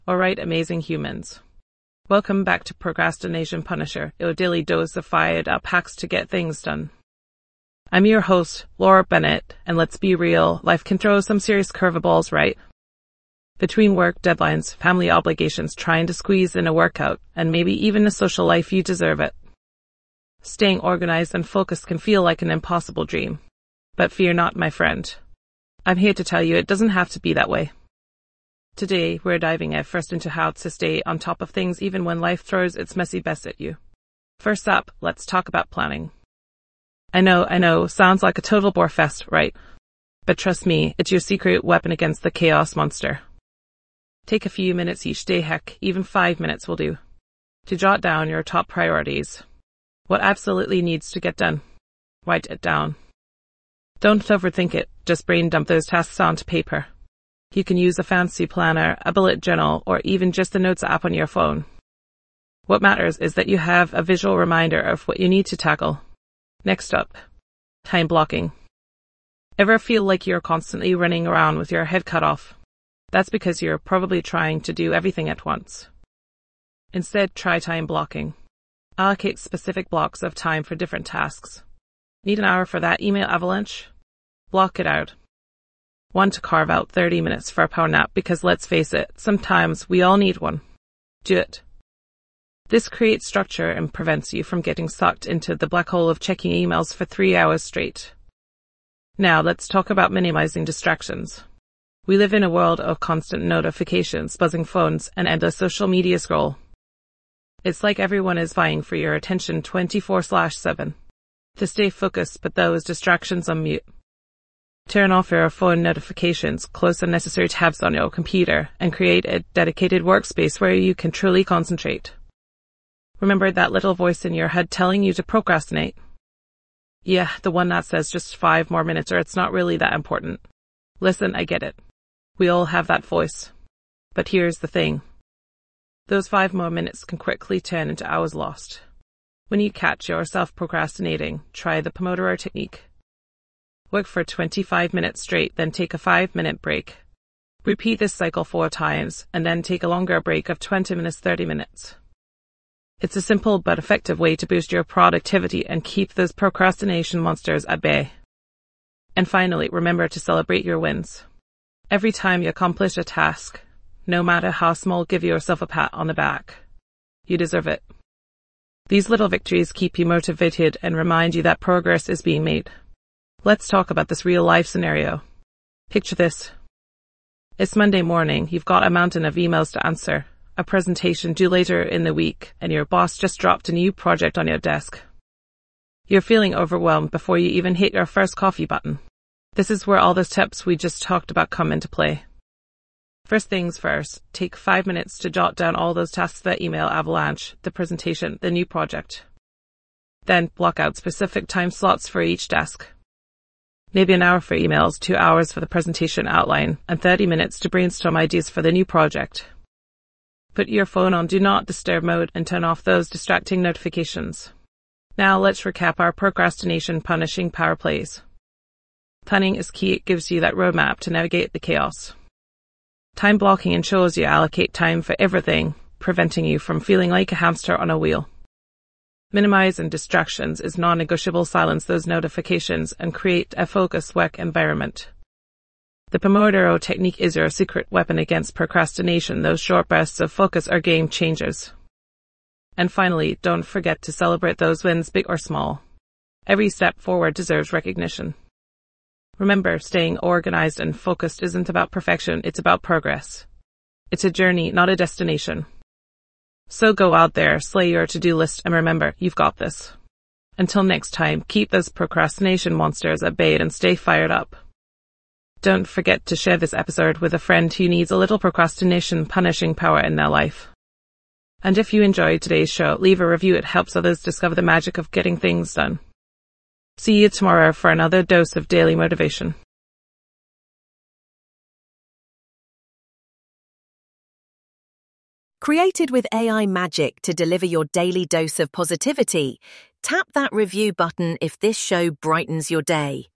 Alright, amazing humans. Welcome back to Procrastination Punisher, your daily dose of fired up hacks to get things done. I'm your host, Laura Bennett, and let's be real, life can throw some serious curveballs, right? Between work deadlines, family obligations, trying to squeeze in a workout, and maybe even a social life, you deserve it. Staying organized and focused can feel like an impossible dream. But fear not, my friend. I'm here to tell you it doesn't have to be that way. Today, we're diving first into how to stay on top of things even when life throws its messy best at you. First up, let's talk about planning. I know, sounds like a total bore fest, right? But trust me, it's your secret weapon against the chaos monster. Take a few minutes each day, heck, even 5 minutes will do, to jot down your top priorities. What absolutely needs to get done. Write it down. Don't overthink it, just brain dump those tasks onto paper. You can use a fancy planner, a bullet journal, or even just the Notes app on your phone. What matters is that you have a visual reminder of what you need to tackle. Next up, time blocking. Ever feel like you're constantly running around with your head cut off? That's because you're probably trying to do everything at once. Instead, try time blocking. Allocate specific blocks of time for different tasks. Need an hour for that email avalanche? Block it out. Want to carve out 30 minutes for a power nap because let's face it, sometimes we all need one. Do it. This creates structure and prevents you from getting sucked into the black hole of checking emails for 3 hours straight. Now let's talk about minimizing distractions. We live in a world of constant notifications, buzzing phones, and endless social media scroll. It's like everyone is vying for your attention 24/7. To stay focused, put those distractions on mute. Turn off your phone notifications, close unnecessary tabs on your computer, and create a dedicated workspace where you can truly concentrate. Remember that little voice in your head telling you to procrastinate? Yeah, the one that says just 5 more minutes or it's not really that important. Listen, I get it. We all have that voice. But here's the thing. Those 5 more minutes can quickly turn into hours lost. When you catch yourself procrastinating, try the Pomodoro technique. Work for 25 minutes straight, then take a 5-minute break. Repeat this cycle 4 times, and then take a longer break of 20 minutes, 30 minutes. It's a simple but effective way to boost your productivity and keep those procrastination monsters at bay. And finally, remember to celebrate your wins. Every time you accomplish a task, no matter how small, give yourself a pat on the back. You deserve it. These little victories keep you motivated and remind you that progress is being made. Let's talk about this real-life scenario. Picture this. It's Monday morning, you've got a mountain of emails to answer, a presentation due later in the week, and your boss just dropped a new project on your desk. You're feeling overwhelmed before you even hit your first coffee button. This is where all those tips we just talked about come into play. First things first, take 5 minutes to jot down all those tasks: the email avalanche, the presentation, the new project. Then block out specific time slots for each task. Maybe an hour for emails, 2 hours for the presentation outline, and 30 minutes to brainstorm ideas for the new project. Put your phone on Do Not Disturb mode and turn off those distracting notifications. Now let's recap our procrastination punishing power plays. Planning is key. It gives you that roadmap to navigate the chaos. Time blocking ensures you allocate time for everything, preventing you from feeling like a hamster on a wheel. Minimizing distractions is non-negotiable. Silence those notifications and create a focused work environment. The Pomodoro technique is your secret weapon against procrastination. Those short bursts of focus are game changers. And finally, don't forget to celebrate those wins, big or small. Every step forward deserves recognition. Remember, staying organized and focused isn't about perfection, it's about progress. It's a journey, not a destination. So go out there, slay your to-do list, and remember, you've got this. Until next time, keep those procrastination monsters at bay and stay fired up. Don't forget to share this episode with a friend who needs a little procrastination punishing power in their life. And if you enjoyed today's show, leave a review. It helps others discover the magic of getting things done. See you tomorrow for another dose of daily motivation. Created with AI magic to deliver your daily dose of positivity, tap that review button if this show brightens your day.